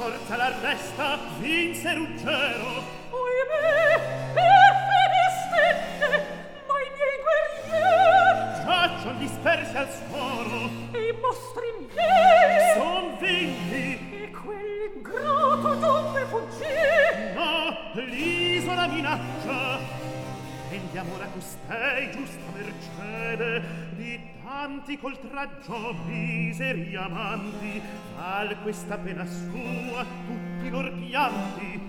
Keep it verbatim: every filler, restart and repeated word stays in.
forza l'arresta, vinse Ruggero. Oimè, per fede stette, ma i miei guerrieri giaccion dispersi al suolo, e i mostri miei son vinti. E quell'ingrato donde fuggì? No, l'isola minaccia. Rendiamo ora costei giusta mercede di tanti col traggio miseri amanti. Al questa pena sua tutti lor pianti